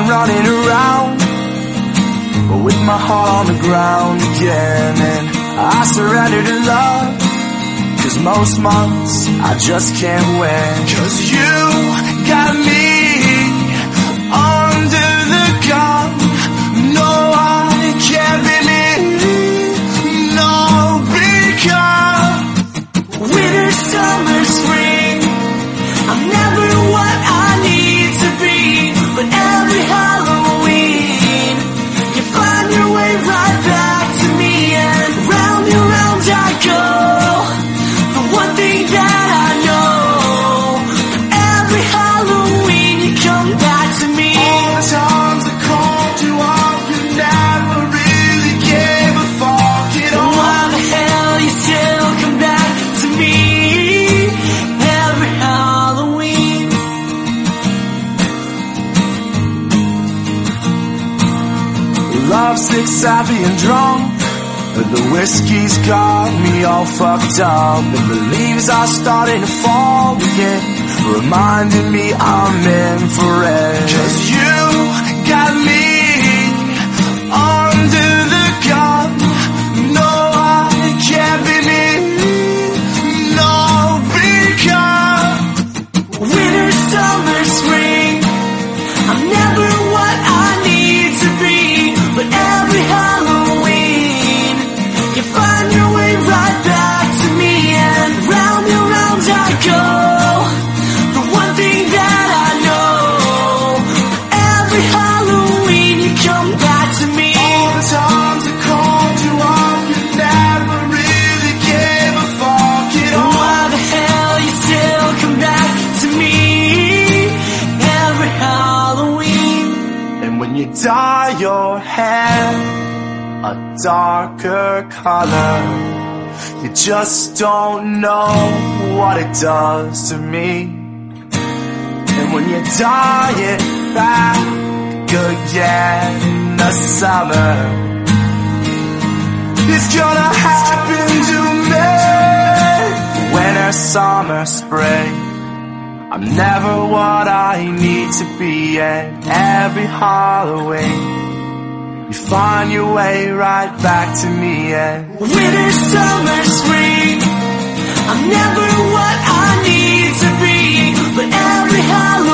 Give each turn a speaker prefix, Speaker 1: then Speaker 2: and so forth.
Speaker 1: running around, but with my heart on the ground again. And I surrender to love, 'cause most months I just can't win. 'Cause you got me under the gun. No, I can't be me. No, because winter, summer, spring, I'm never what I need to be. But every Halloween, you find your way right back to me, and round and round I go. The one thing that I know, every Halloween you come back to me. All the times I called you up, you never really gave a fuck at all. Why the hell you still come back to me every Halloween? Lovesick, sappy and drunk, but the whiskey's got me all fucked up. And the leaves are starting to fall again, reminding me I'm in for it. 'Cause you got me under the gun. No, I can't be me. No, because winter, summer, spring, I'm never what I need to be. But every Halloween, you find your way right back to me, and round I go. The one thing that I know, every Halloween you come back to me. All the times I called you up, you never really gave a fuck at all. Why the hell you still come back to me every Halloween? And when you dye your hair a darker color, you just don't know what it does to me. And when you dye it back again in the summer, it's gonna happen to me. Winter, summer, spring, I'm never what I need to be. And every Halloween, you find your way right back to me. And winter, summer, spring, I'm never what I need to be. But every Halloween